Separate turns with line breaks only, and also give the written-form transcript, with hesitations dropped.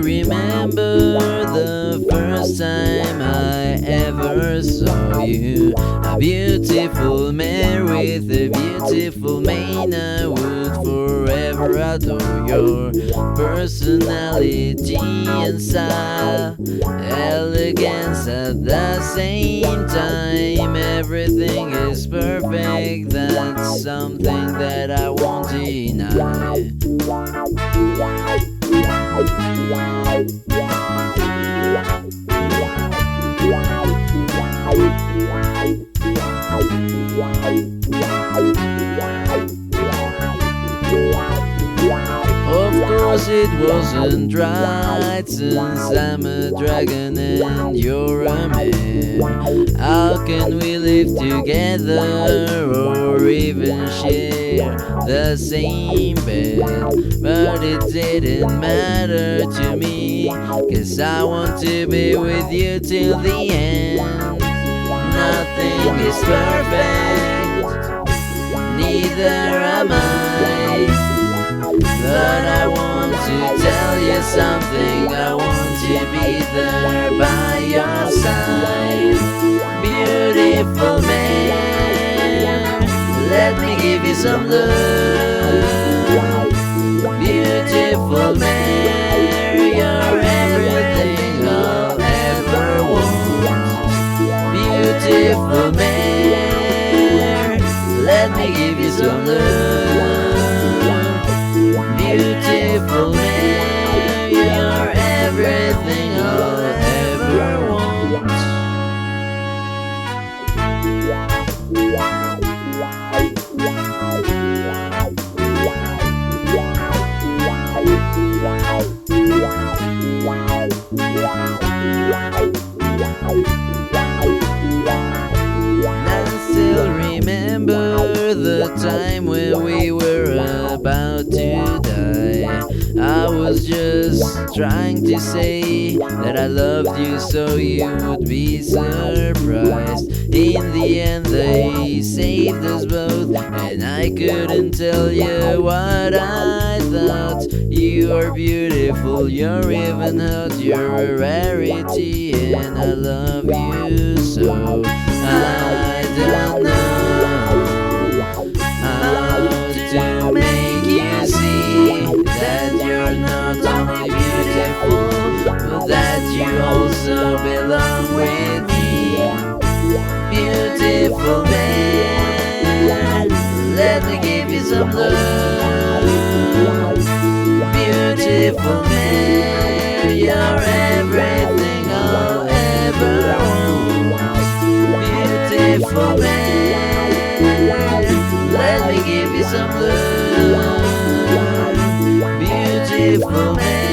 remember the first time I ever saw you. A beautiful mare with a beautiful mane. I would forever adore your personality and style, elegance at the same time. Everything is perfect, that's something that I won't deny. Of course it wasn't right, since I'm a dragon and you're a man. How can we live together or even share the same bed? But it didn't matter to me, 'cause I want to be with you till the end. Nothing is perfect, neither am I, but I want to tell you something. I want to be there by your side. Beautiful man, let me give you some love. Beautiful man, you're everything I'll ever want. Beautiful man, let me give you some love. Beautiful man, you're everything I'll ever want. I still remember the time when we were about to die. I was just trying to say that I loved you so you would be surprised. In the end they saved us both, and I couldn't tell you what I thought. You are beautiful, you're even hot, you're a rarity, and I love you so. I don't know how to make you see that you're not only beautiful, but that you also belong with me. Beautiful man, let me give you some love. Beautiful man, you're everything I'll ever want. Beautiful man, let me give you some love. Beautiful man.